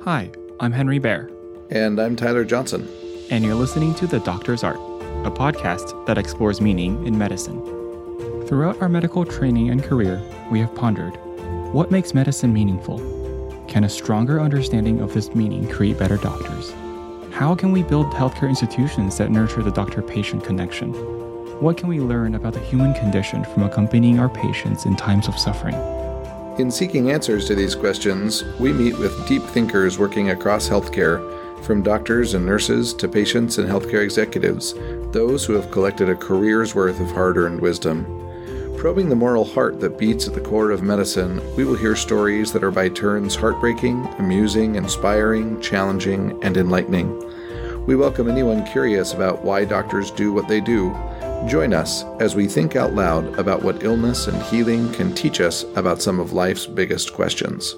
Hi, I'm Henry Bear. And I'm Tyler Johnson. And you're listening to The Doctor's Art, a podcast that explores meaning in medicine. Throughout our medical training and career, we have pondered, what makes medicine meaningful? Can a stronger understanding of this meaning create better doctors? How can we build healthcare institutions that nurture the doctor-patient connection? What can we learn about the human condition from accompanying our patients in times of suffering? In seeking answers to these questions, we meet with deep thinkers working across healthcare, from doctors and nurses to patients and healthcare executives, those who have collected a career's worth of hard-earned wisdom. Probing the moral heart that beats at the core of medicine, we will hear stories that are by turns heartbreaking, amusing, inspiring, challenging, and enlightening. We welcome anyone curious about why doctors do what they do. Join us as we think out loud about what illness and healing can teach us about some of life's biggest questions.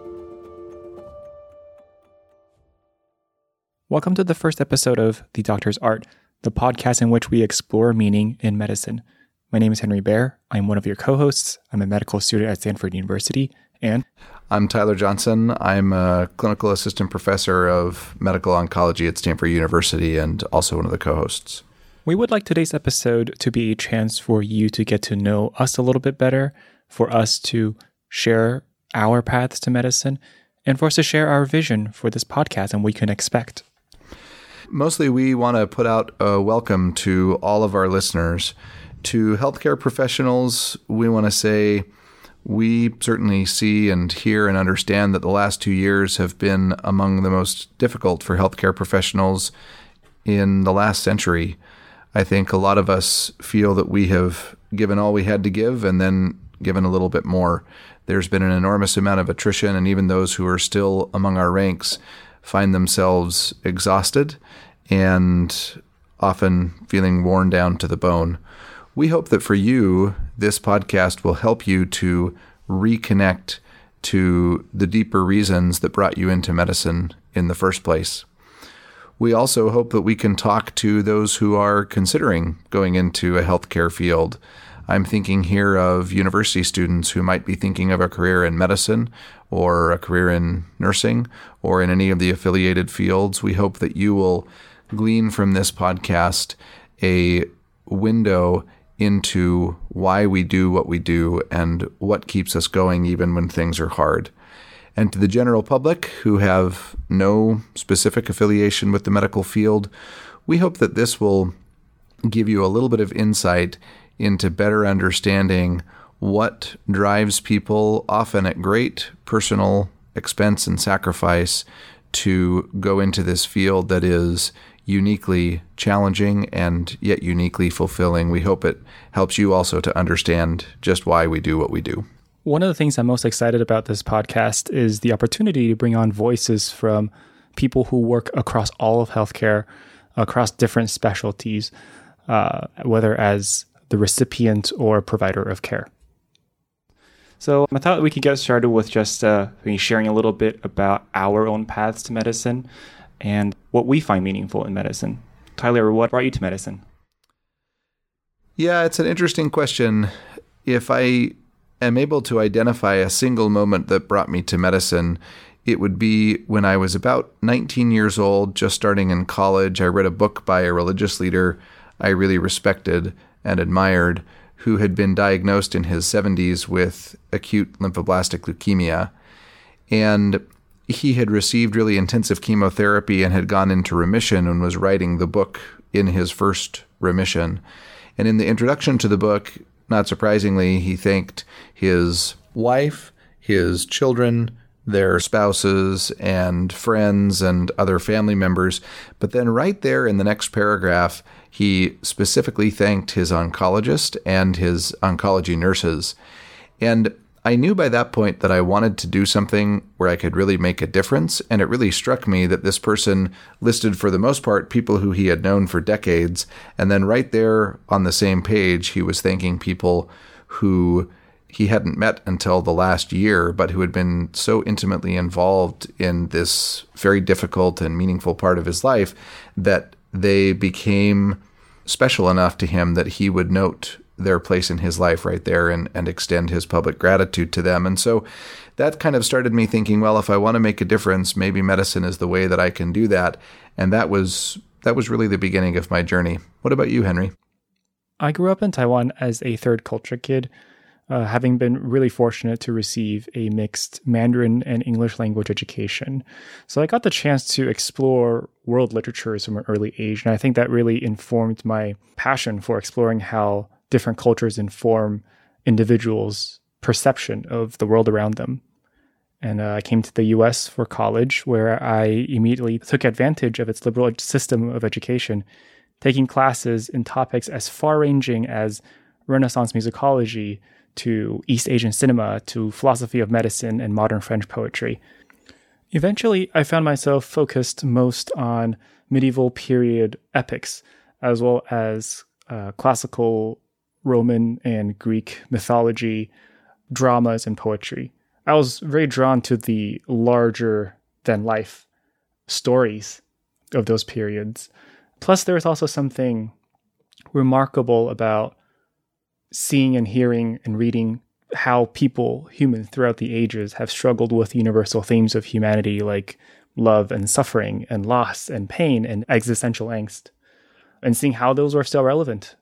Welcome to the first episode of The Doctor's Art, the podcast in which we explore meaning in medicine. My name is Henry Bear. I'm one of your co-hosts. I'm a medical student at Stanford University, and I'm Tyler Johnson. I'm a clinical assistant professor of medical oncology at Stanford University and also one of the co-hosts. We would like today's episode to be a chance for you to get to know us a little bit better, for us to share our paths to medicine, and for us to share our vision for this podcast and what we can expect. Mostly we want to put out a welcome to all of our listeners. To healthcare professionals, we want to say we certainly see and hear and understand that the last 2 years have been among the most difficult for healthcare professionals in the last century. I think a lot of us feel that we have given all we had to give and then given a little bit more. There's been an enormous amount of attrition, and even those who are still among our ranks find themselves exhausted and often feeling worn down to the bone. We hope that for you, this podcast will help you to reconnect to the deeper reasons that brought you into medicine in the first place. We also hope that we can talk to those who are considering going into a healthcare field. I'm thinking here of university students who might be thinking of a career in medicine or a career in nursing or in any of the affiliated fields. We hope that you will glean from this podcast a window into why we do what we do and what keeps us going even when things are hard. And to the general public who have no specific affiliation with the medical field, we hope that this will give you a little bit of insight into better understanding what drives people, often at great personal expense and sacrifice, to go into this field that is uniquely challenging and yet uniquely fulfilling. We hope it helps you also to understand just why we do what we do. One of the things I'm most excited about this podcast is the opportunity to bring on voices from people who work across all of healthcare, across different specialties, whether as the recipient or provider of care. So I thought we could get started with just sharing a little bit about our own paths to medicine and what we find meaningful in medicine. Tyler, what brought you to medicine? Yeah, it's an interesting question. If I am able to identify a single moment that brought me to medicine, it would be when I was about 19 years old, just starting in college. I read a book by a religious leader I really respected and admired, who had been diagnosed in his 70s with acute lymphoblastic leukemia. And he had received really intensive chemotherapy and had gone into remission and was writing the book in his first remission. And in the introduction to the book, not surprisingly, he thanked his wife, his children, their spouses and friends and other family members. But then right there in the next paragraph, he specifically thanked his oncologist and his oncology nurses. And I knew by that point that I wanted to do something where I could really make a difference. And it really struck me that this person listed, for the most part, people who he had known for decades. And then right there on the same page, he was thanking people who he hadn't met until the last year, but who had been so intimately involved in this very difficult and meaningful part of his life that they became special enough to him that he would note their place in his life right there and extend his public gratitude to them. And so that kind of started me thinking, well, if I want to make a difference, maybe medicine is the way that I can do that. And that was really the beginning of my journey. What about you, Henry? I grew up in Taiwan as a third culture kid, having been really fortunate to receive a mixed Mandarin and English language education. So I got the chance to explore world literatures from an early age, and I think that really informed my passion for exploring how different cultures inform individuals' perception of the world around them. And I came to the US for college, where I immediately took advantage of its liberal system of education, taking classes in topics as far-ranging as Renaissance musicology to East Asian cinema to philosophy of medicine and modern French poetry. Eventually, I found myself focused most on medieval period epics, as well as classical Roman and Greek mythology, dramas, and poetry. I was very drawn to the larger-than-life stories of those periods. Plus, there was also something remarkable about seeing and hearing and reading how humans throughout the ages, have struggled with universal themes of humanity like love and suffering and loss and pain and existential angst, and seeing how those were still relevant.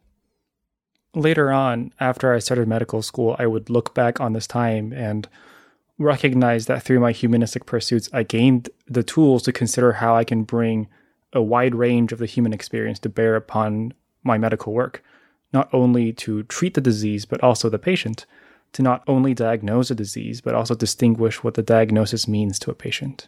Later on, after I started medical school, I would look back on this time and recognize that through my humanistic pursuits, I gained the tools to consider how I can bring a wide range of the human experience to bear upon my medical work, not only to treat the disease, but also the patient, to not only diagnose a disease, but also distinguish what the diagnosis means to a patient.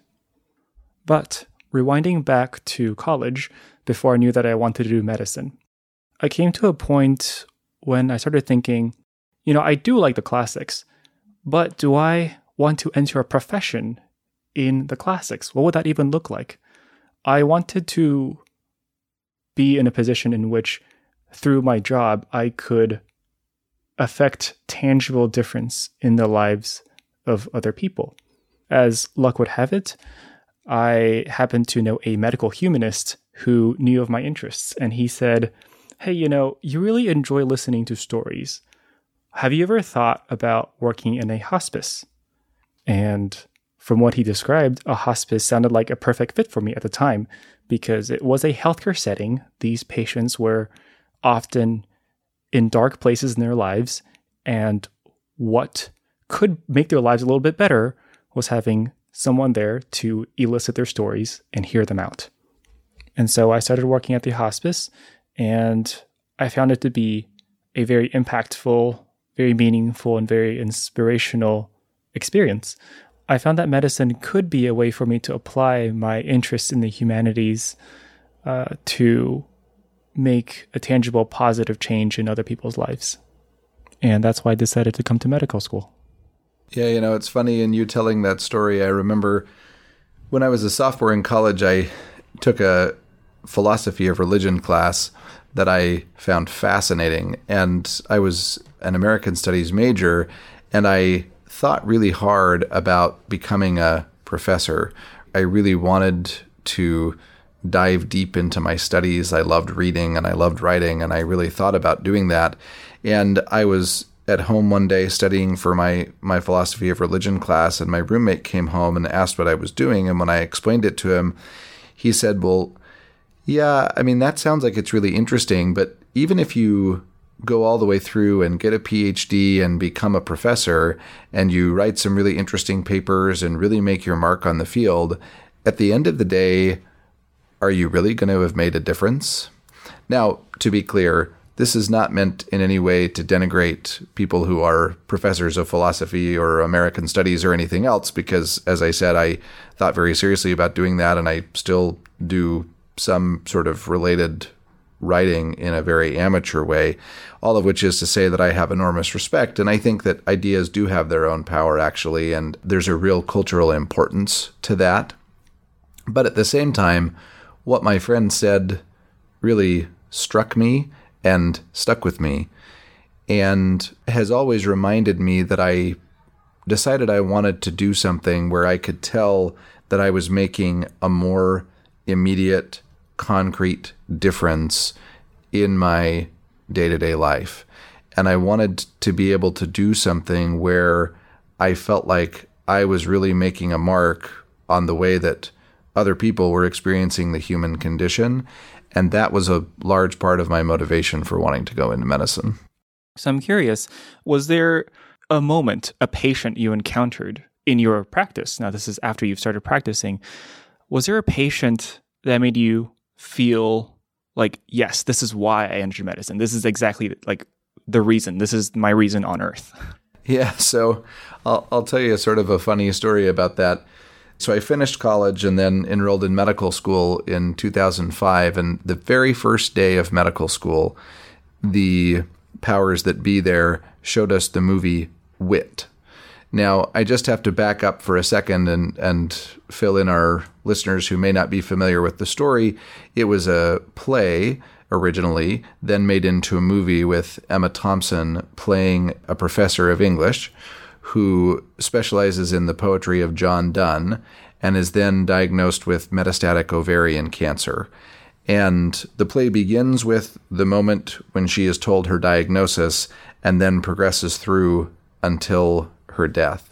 But rewinding back to college, before I knew that I wanted to do medicine, I came to a point when I started thinking, I do like the classics, but do I want to enter a profession in the classics? What would that even look like? I wanted to be in a position in which, through my job, I could affect tangible difference in the lives of other people. As luck would have it, I happened to know a medical humanist who knew of my interests, and he said, hey, you really enjoy listening to stories. Have you ever thought about working in a hospice? And from what he described, a hospice sounded like a perfect fit for me at the time, because it was a healthcare setting. These patients were often in dark places in their lives, and what could make their lives a little bit better was having someone there to elicit their stories and hear them out. And so I started working at the hospice, and I found it to be a very impactful, very meaningful, and very inspirational experience. I found that medicine could be a way for me to apply my interest in the humanities to make a tangible, positive change in other people's lives. And that's why I decided to come to medical school. Yeah, it's funny in you telling that story. I remember when I was a sophomore in college, I took a philosophy of religion class that I found fascinating. And I was an American Studies major, and I thought really hard about becoming a professor. I really wanted to dive deep into my studies. I loved reading and I loved writing, and I really thought about doing that. And I was at home one day studying for my philosophy of religion class, and my roommate came home and asked what I was doing. And when I explained it to him, he said, well, yeah, that sounds like it's really interesting, but even if you go all the way through and get a PhD and become a professor, and you write some really interesting papers and really make your mark on the field, at the end of the day, are you really going to have made a difference? Now, to be clear, this is not meant in any way to denigrate people who are professors of philosophy or American studies or anything else, because, as I said, I thought very seriously about doing that, and I still do some sort of related writing in a very amateur way, all of which is to say that I have enormous respect. And I think that ideas do have their own power, actually, and there's a real cultural importance to that. But at the same time, what my friend said really struck me and stuck with me, and has always reminded me that I decided I wanted to do something where I could tell that I was making a more immediate, concrete difference in my day-to-day life. And I wanted to be able to do something where I felt like I was really making a mark on the way that other people were experiencing the human condition. And that was a large part of my motivation for wanting to go into medicine. So I'm curious, was there a moment, a patient you encountered in your practice? Now, this is after you've started practicing. Was there a patient that made you feel like, yes, this is why I entered medicine. This is exactly like the reason. This is my reason on earth. Yeah, so I'll tell you sort of a funny story about that. So I finished college and then enrolled in medical school in 2005. And the very first day of medical school, the powers that be there showed us the movie Wit. Now, I just have to back up for a second and fill in our listeners who may not be familiar with the story. It was a play originally, then made into a movie with Emma Thompson playing a professor of English who specializes in the poetry of John Donne and is then diagnosed with metastatic ovarian cancer. And the play begins with the moment when she is told her diagnosis and then progresses through until her death.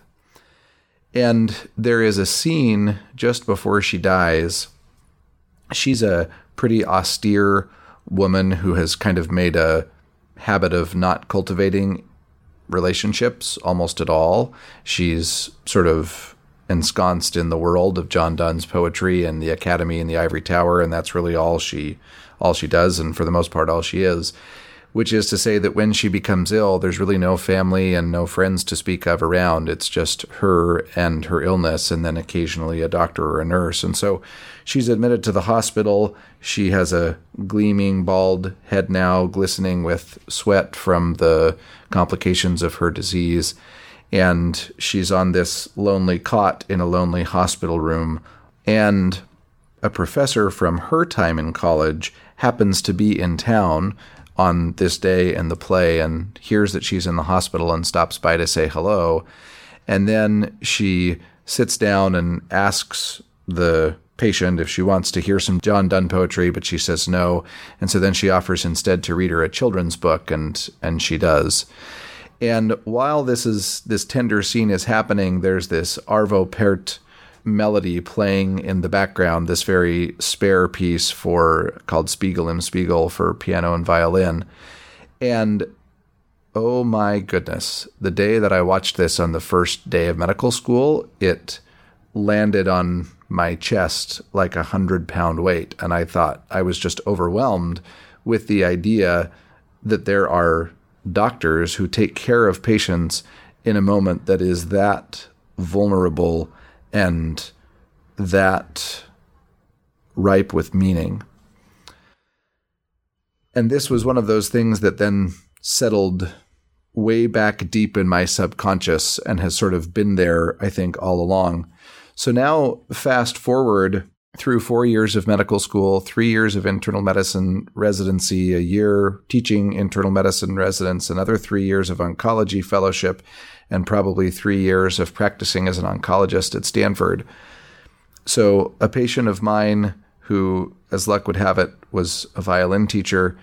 And there is a scene just before she dies. She's a pretty austere woman who has kind of made a habit of not cultivating relationships almost at all. She's sort of ensconced in the world of John Donne's poetry and the Academy and the Ivory Tower, and that's really all she does, and for the most part all she is. Which is to say that when she becomes ill, there's really no family and no friends to speak of around. It's just her and her illness, and then occasionally a doctor or a nurse. And so she's admitted to the hospital. She has a gleaming bald head now, glistening with sweat from the complications of her disease. And she's on this lonely cot in a lonely hospital room. And a professor from her time in college happens to be in town on this day in the play and hears that she's in the hospital and stops by to say hello. And then she sits down and asks the patient if she wants to hear some John Donne poetry, but she says no. And so then she offers instead to read her a children's book, and she does. And while this tender scene is happening, there's this Arvo Pärt melody playing in the background, this very spare piece called Spiegel im Spiegel for piano and violin. And oh my goodness, the day that I watched this on the first day of medical school, it landed on my chest like 100-pound weight. And I thought I was just overwhelmed with the idea that there are doctors who take care of patients in a moment that is that vulnerable and that ripe with meaning. And this was one of those things that then settled way back deep in my subconscious and has sort of been there, I think, all along. So now, fast forward through 4 years of medical school, 3 years of internal medicine residency, a year teaching internal medicine residence, another 3 years of oncology fellowship, and probably 3 years of practicing as an oncologist at Stanford. So a patient of mine who, as luck would have it, was a violin teacher,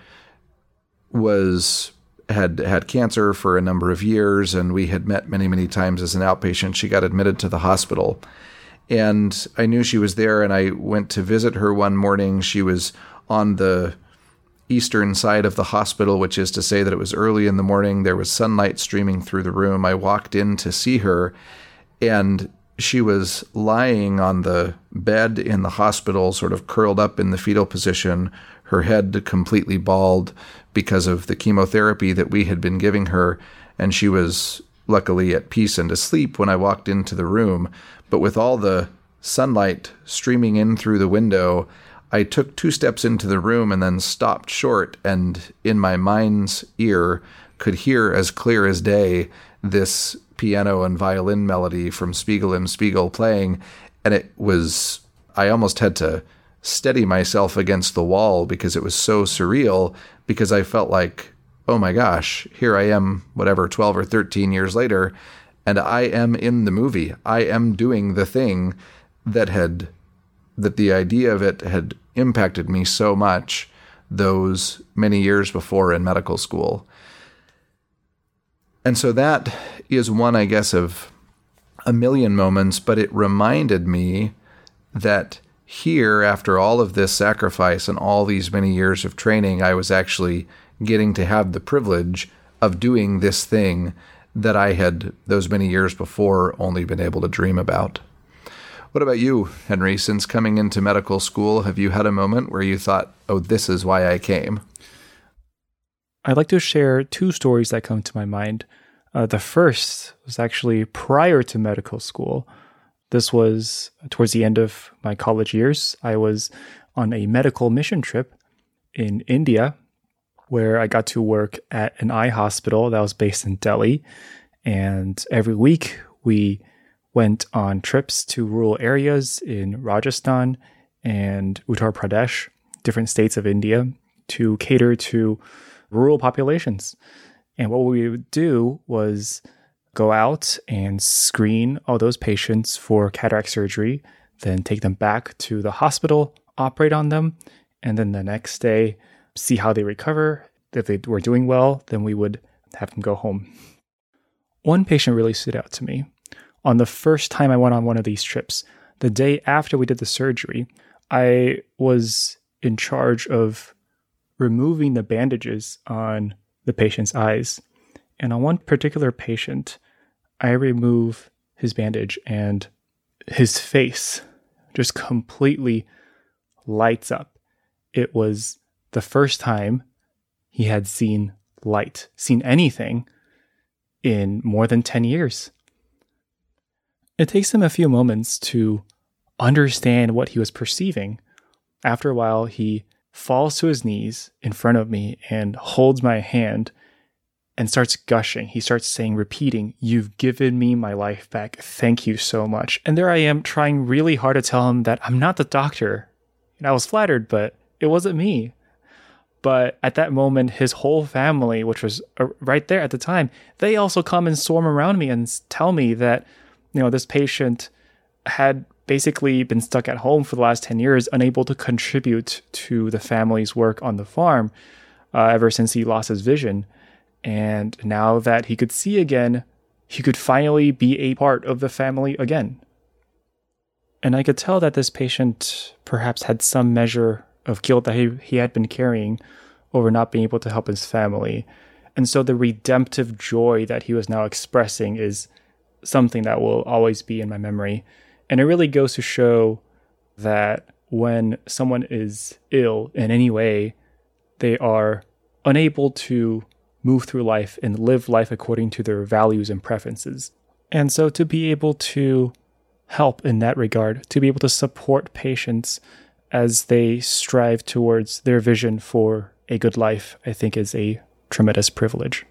had cancer for a number of years, and we had met many, many times as an outpatient. She got admitted to the hospital, and I knew she was there, and I went to visit her one morning. She was on the eastern side of the hospital, which is to say that it was early in the morning. There was sunlight streaming through the room. I walked in to see her, and she was lying on the bed in the hospital, sort of curled up in the fetal position, her head completely bald because of the chemotherapy that we had been giving her, and she was luckily at peace and asleep when I walked into the room. But with all the sunlight streaming in through the window, I took 2 steps into the room and then stopped short, and in my mind's ear could hear as clear as day this piano and violin melody from Spiegel im Spiegel playing, and I almost had to steady myself against the wall because it was so surreal, because I felt like, oh my gosh, here I am, 12 or 13 years later, and I am in the movie. I am doing the thing that the idea of it had impacted me so much those many years before in medical school. And so that is one, I guess, of a million moments, but it reminded me that here, after all of this sacrifice and all these many years of training, I was actually getting to have the privilege of doing this thing that I had, those many years before, only been able to dream about. What about you, Henry? Since coming into medical school, have you had a moment where you thought, oh, this is why I came? I'd like to share two stories that come to my mind. The first was actually prior to medical school. This was towards the end of my college years. I was on a medical mission trip in India, where I got to work at an eye hospital that was based in Delhi. And every week we went on trips to rural areas in Rajasthan and Uttar Pradesh, different states of India, to cater to rural populations. And what we would do was go out and screen all those patients for cataract surgery, then take them back to the hospital, operate on them, and then the next day, see how they recover. If they were doing well, then we would have them go home. One patient really stood out to me. On the first time I went on one of these trips, the day after we did the surgery, I was in charge of removing the bandages on the patient's eyes. And on one particular patient, I remove his bandage and his face just completely lights up. It was the first time he had seen light, seen anything in more than 10 years. It takes him a few moments to understand what he was perceiving. After a while, he falls to his knees in front of me and holds my hand and starts gushing. He starts saying, repeating, "You've given me my life back. Thank you so much." And there I am trying really hard to tell him that I'm not the doctor. And I was flattered, but it wasn't me. But at that moment, his whole family, which was right there at the time, they also come and swarm around me and tell me that, this patient had basically been stuck at home for the last 10 years, unable to contribute to the family's work on the farm ever since he lost his vision. And now that he could see again, he could finally be a part of the family again. And I could tell that this patient perhaps had some measure of guilt that he had been carrying over not being able to help his family. And so the redemptive joy that he was now expressing is something that will always be in my memory. And it really goes to show that when someone is ill in any way, they are unable to move through life and live life according to their values and preferences. And so to be able to help in that regard, to be able to support patients as they strive towards their vision for a good life, I think is a tremendous privilege.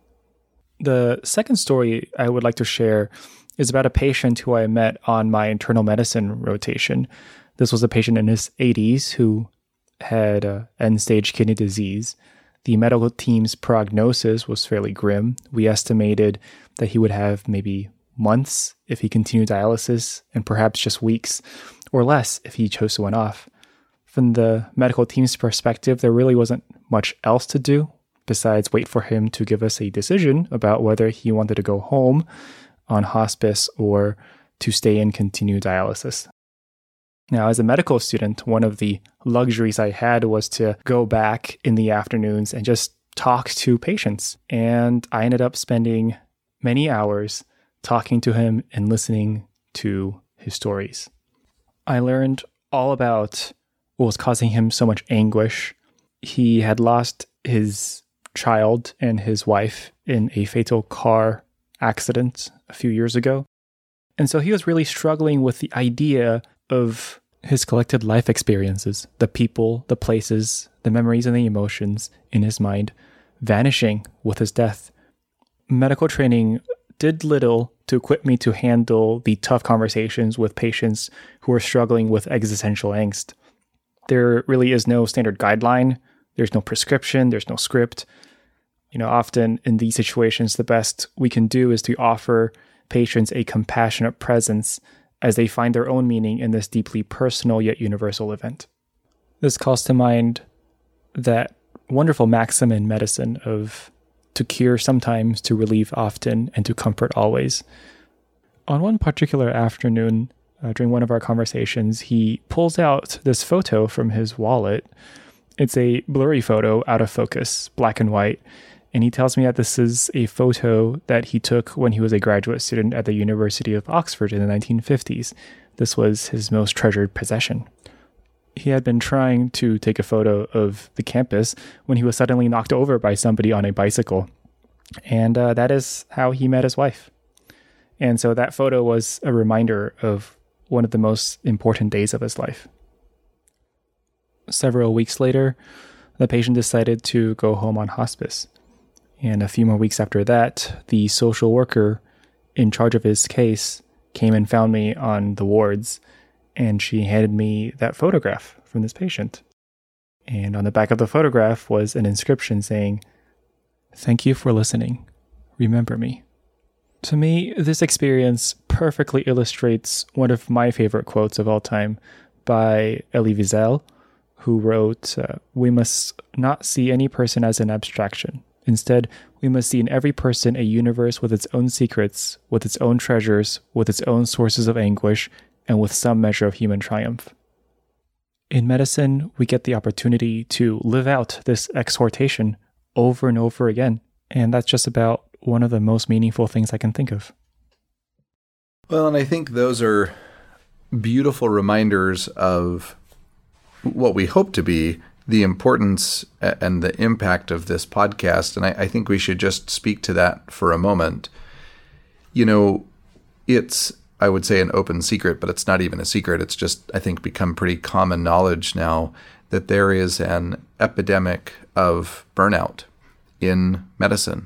The second story I would like to share is about a patient who I met on my internal medicine rotation. This was a patient in his 80s who had end-stage kidney disease. The medical team's prognosis was fairly grim. We estimated that he would have maybe months if he continued dialysis, and perhaps just weeks or less if he chose to went off. From the medical team's perspective, there really wasn't much else to do besides wait for him to give us a decision about whether he wanted to go home on hospice or to stay and continue dialysis. Now, as a medical student, one of the luxuries I had was to go back in the afternoons and just talk to patients. And I ended up spending many hours talking to him and listening to his stories. I learned all about what was causing him so much anguish. He had lost his child and his wife in a fatal car accident a few years ago. And so he was really struggling with the idea of his collected life experiences, the people, the places, the memories and the emotions in his mind vanishing with his death. Medical training did little to equip me to handle the tough conversations with patients who are struggling with existential angst. There really is no standard guideline. There's no prescription. There's no script. Often in these situations, the best we can do is to offer patients a compassionate presence as they find their own meaning in this deeply personal yet universal event. This calls to mind that wonderful maxim in medicine of to cure sometimes, to relieve often, and to comfort always. On one particular afternoon, during one of our conversations, he pulls out this photo from his wallet. It's a blurry photo, out of focus, black and white. And he tells me that this is a photo that he took when he was a graduate student at the University of Oxford in the 1950s. This was his most treasured possession. He had been trying to take a photo of the campus when he was suddenly knocked over by somebody on a bicycle. And that is how he met his wife. And so that photo was a reminder of one of the most important days of his life. Several weeks later, the patient decided to go home on hospice. And a few more weeks after that, the social worker in charge of his case came and found me on the wards, and she handed me that photograph from this patient. And on the back of the photograph was an inscription saying, "Thank you for listening. Remember me." To me, this experience perfectly illustrates one of my favorite quotes of all time by Elie Wiesel, who wrote, "We must not see any person as an abstraction. Instead, we must see in every person a universe with its own secrets, with its own treasures, with its own sources of anguish, and with some measure of human triumph." In medicine, we get the opportunity to live out this exhortation over and over again, and that's just about one of the most meaningful things I can think of. Well, and I think those are beautiful reminders of what we hope to be the importance and the impact of this podcast. And I think we should just speak to that for a moment. You know, it's, I would say, an open secret, but it's not even a secret. It's just, I think, become pretty common knowledge now that there is an epidemic of burnout in medicine.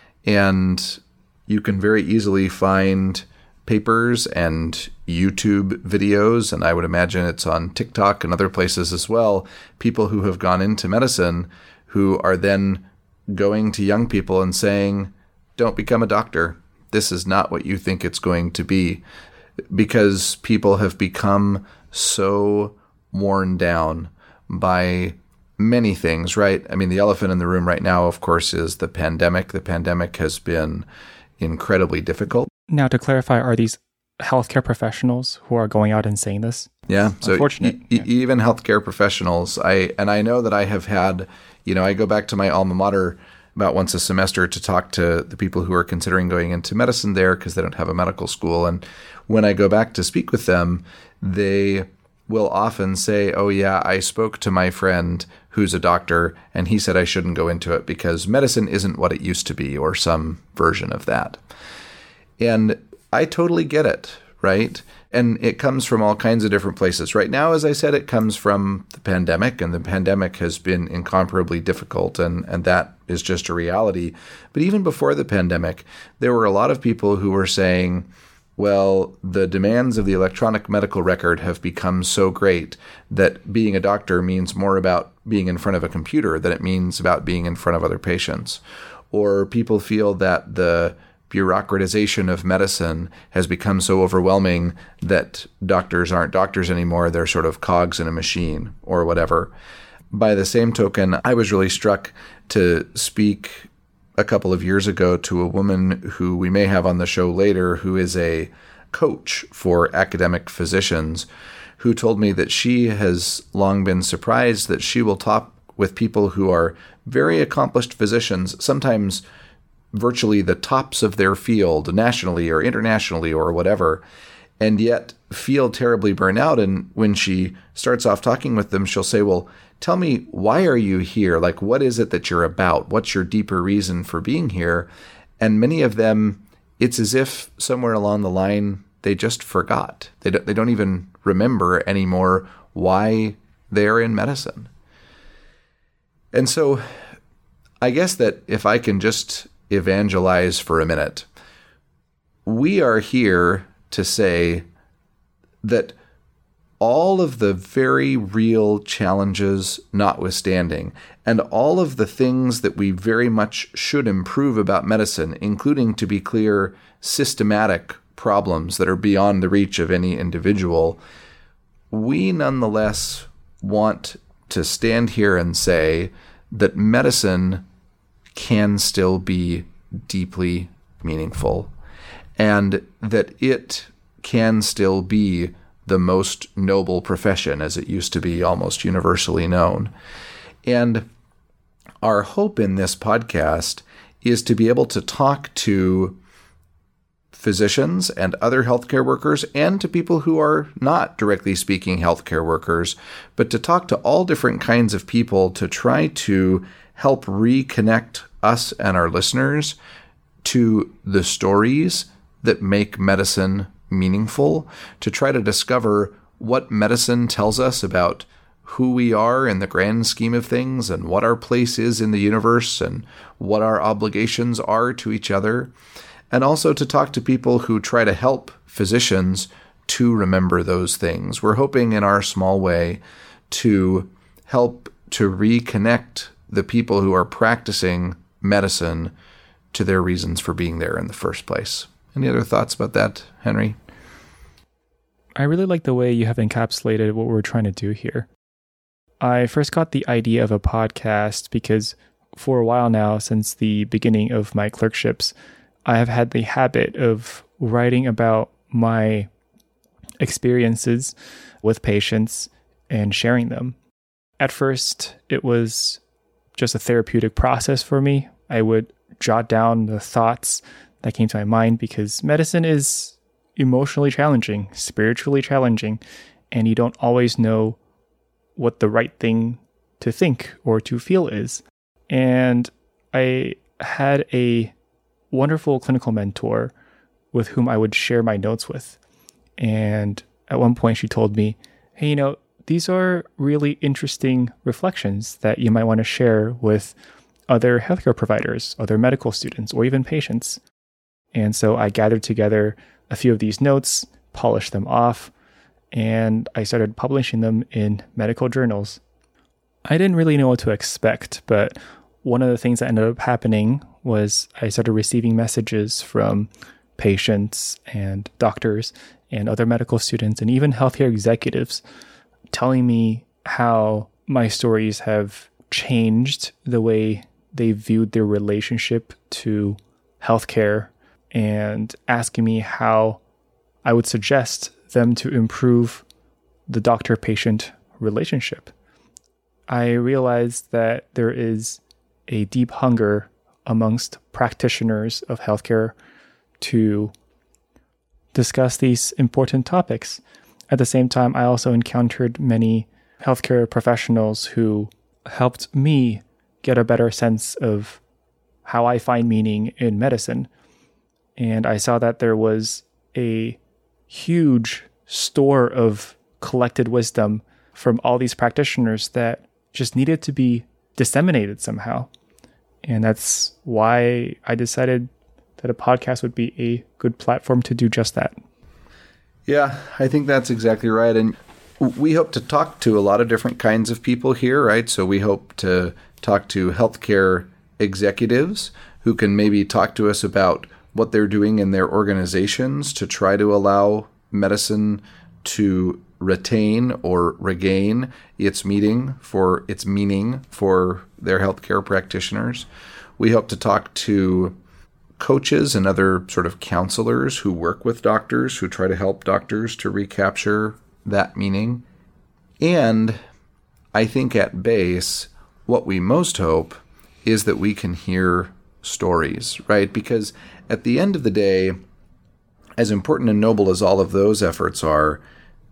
And you can very easily find papers and YouTube videos, and I would imagine it's on TikTok and other places as well, people who have gone into medicine who are then going to young people and saying, don't become a doctor. This is not what you think it's going to be. Because people have become so worn down by many things, right? I mean, the elephant in the room right now, of course, is the pandemic. The pandemic has been incredibly difficult. Now, to clarify, are these healthcare professionals who are going out and saying this? Yeah. So unfortunate. Even healthcare professionals, I know that I have had, I go back to my alma mater about once a semester to talk to the people who are considering going into medicine there because they don't have a medical school. And when I go back to speak with them, they will often say, oh yeah, I spoke to my friend who's a doctor and he said I shouldn't go into it because medicine isn't what it used to be, or some version of that. And I totally get it, right? And it comes from all kinds of different places. Right now, as I said, it comes from the pandemic, and the pandemic has been incomparably difficult, and that is just a reality. But even before the pandemic, there were a lot of people who were saying, well, the demands of the electronic medical record have become so great that being a doctor means more about being in front of a computer than it means about being in front of other patients. Or people feel that the bureaucratization of medicine has become so overwhelming that doctors aren't doctors anymore. They're sort of cogs in a machine or whatever. By the same token, I was really struck to speak a couple of years ago to a woman who we may have on the show later, who is a coach for academic physicians, who told me that she has long been surprised that she will talk with people who are very accomplished physicians, sometimes virtually the tops of their field, nationally or internationally or whatever, and yet feel terribly burnt out. And when she starts off talking with them, she'll say, well, tell me, why are you here? Like, what is it that you're about? What's your deeper reason for being here? And many of them, it's as if somewhere along the line, they just forgot. They don't even remember anymore why they're in medicine. And so I guess that if I can just evangelize for a minute, we are here to say that all of the very real challenges notwithstanding, and all of the things that we very much should improve about medicine, including, to be clear, systematic problems that are beyond the reach of any individual, we nonetheless want to stand here and say that medicine can still be deeply meaningful, and that it can still be the most noble profession, as it used to be almost universally known. And our hope in this podcast is to be able to talk to physicians and other healthcare workers, and to people who are not directly speaking healthcare workers, but to talk to all different kinds of people to try to help reconnect us and our listeners to the stories that make medicine meaningful, to try to discover what medicine tells us about who we are in the grand scheme of things, and what our place is in the universe, and what our obligations are to each other, and also to talk to people who try to help physicians to remember those things. We're hoping in our small way to help to reconnect the people who are practicing medicine to their reasons for being there in the first place. Any other thoughts about that, Henry? I really like the way you have encapsulated what we're trying to do here. I first got the idea of a podcast because for a while now, since the beginning of my clerkships, I have had the habit of writing about my experiences with patients and sharing them. At first, it was just a therapeutic process for me. I would jot down the thoughts that came to my mind because medicine is emotionally challenging, spiritually challenging, and you don't always know what the right thing to think or to feel is. And I had a wonderful clinical mentor with whom I would share my notes with. And at one point she told me, hey, these are really interesting reflections that you might want to share with other healthcare providers, other medical students, or even patients. And so I gathered together a few of these notes, polished them off, and I started publishing them in medical journals. I didn't really know what to expect, but one of the things that ended up happening was I started receiving messages from patients and doctors and other medical students and even healthcare executives telling me how my stories have changed the way they viewed their relationship to healthcare, and asking me how I would suggest them to improve the doctor-patient relationship. I realized that there is a deep hunger amongst practitioners of healthcare to discuss these important topics. At the same time, I also encountered many healthcare professionals who helped me get a better sense of how I find meaning in medicine. And I saw that there was a huge store of collected wisdom from all these practitioners that just needed to be disseminated somehow. And that's why I decided that a podcast would be a good platform to do just that. Yeah, I think that's exactly right. And we hope to talk to a lot of different kinds of people here, right? So we hope to talk to healthcare executives who can maybe talk to us about what they're doing in their organizations to try to allow medicine to retain or regain its meaning for their healthcare practitioners. We hope to talk to coaches and other sort of counselors who work with doctors, who try to help doctors to recapture that meaning. And I think at base, what we most hope is that we can hear stories, right? Because at the end of the day, as important and noble as all of those efforts are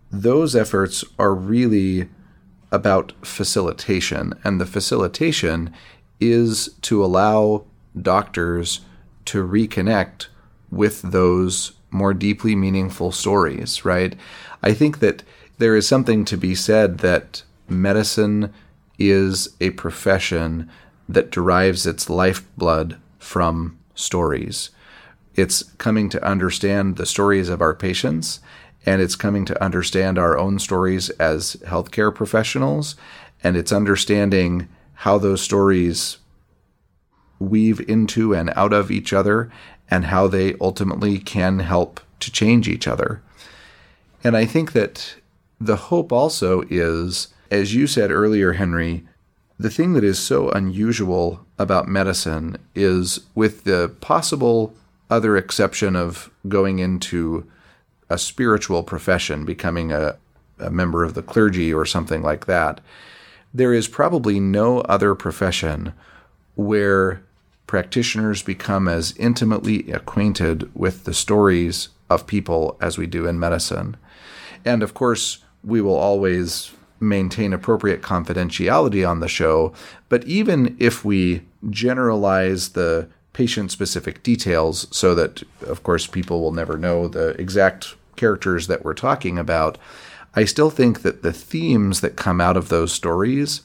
really about facilitation. And the facilitation is to allow doctors to reconnect with those more deeply meaningful stories, right? I think that there is something to be said that medicine is a profession that derives its lifeblood from stories. It's coming to understand the stories of our patients, and it's coming to understand our own stories as healthcare professionals, and it's understanding how those stories weave into and out of each other, and how they ultimately can help to change each other. And I think that the hope also is, as you said earlier, Henry, the thing that is so unusual about medicine is, with the possible other exception of going into a spiritual profession, becoming a member of the clergy or something like that, there is probably no other profession where practitioners become as intimately acquainted with the stories of people as we do in medicine. And of course, we will always maintain appropriate confidentiality on the show, but even if we generalize the patient-specific details so that, of course, people will never know the exact characters that we're talking about, I still think that the themes that come out of those stories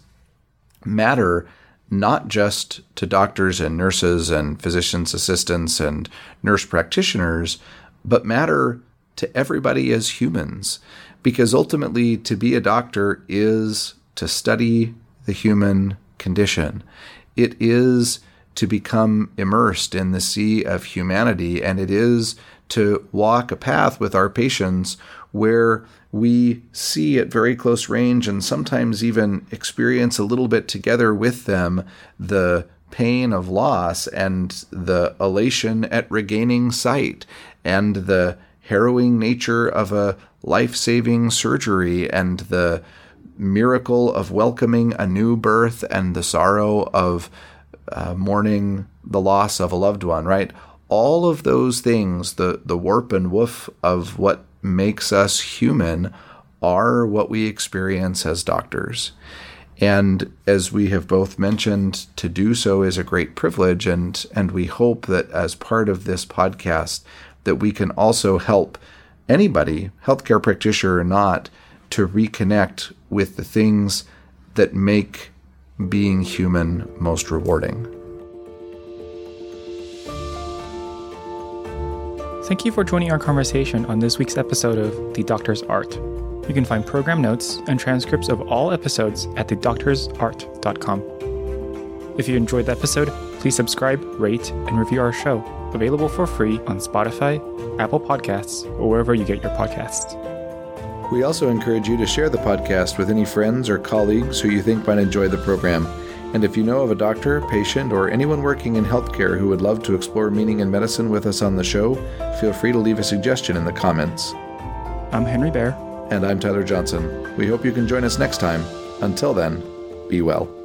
matter not just to doctors and nurses and physicians' assistants and nurse practitioners, but matter to everybody as humans. Because ultimately, to be a doctor is to study the human condition. It is to become immersed in the sea of humanity, and it is to walk a path with our patients where we see at very close range and sometimes even experience a little bit together with them the pain of loss and the elation at regaining sight and the harrowing nature of a life-saving surgery and the miracle of welcoming a new birth and the sorrow of mourning the loss of a loved one, right? All of those things, the warp and woof of what makes us human, are what we experience as doctors. And as we have both mentioned, to do so is a great privilege, and we hope that as part of this podcast that we can also help anybody, healthcare practitioner or not, to reconnect with the things that make being human most rewarding. Thank you for joining our conversation on this week's episode of The Doctor's Art. You can find program notes and transcripts of all episodes at thedoctorsart.com. If you enjoyed the episode, please subscribe, rate, and review our show, available for free on Spotify, Apple Podcasts, or wherever you get your podcasts. We also encourage you to share the podcast with any friends or colleagues who you think might enjoy the program. And if you know of a doctor, patient, or anyone working in healthcare who would love to explore meaning in medicine with us on the show, feel free to leave a suggestion in the comments. I'm Henry Bear. And I'm Tyler Johnson. We hope you can join us next time. Until then, be well.